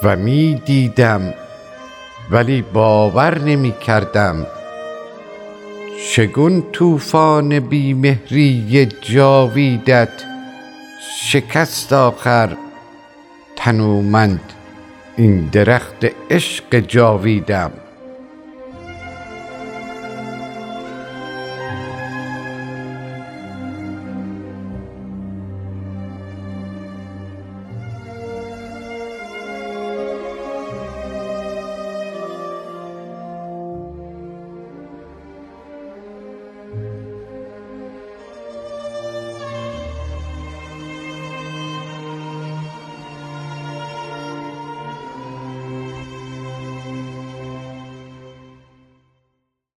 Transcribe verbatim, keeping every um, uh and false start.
و می دیدم ولی باور نمی کردم. شگون طوفان بیمهری جاویدت شکست آخر تنومند این درخت عشق جاویدم.